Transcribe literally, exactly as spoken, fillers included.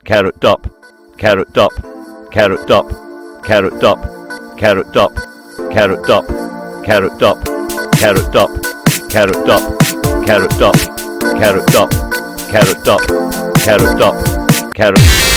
carrot top, carrot top, carrot top, carrot top, carrot top, carrot top, carrot top, carrot top, carrot top, carrot top, carrot top, carrot top, carrot top, carrot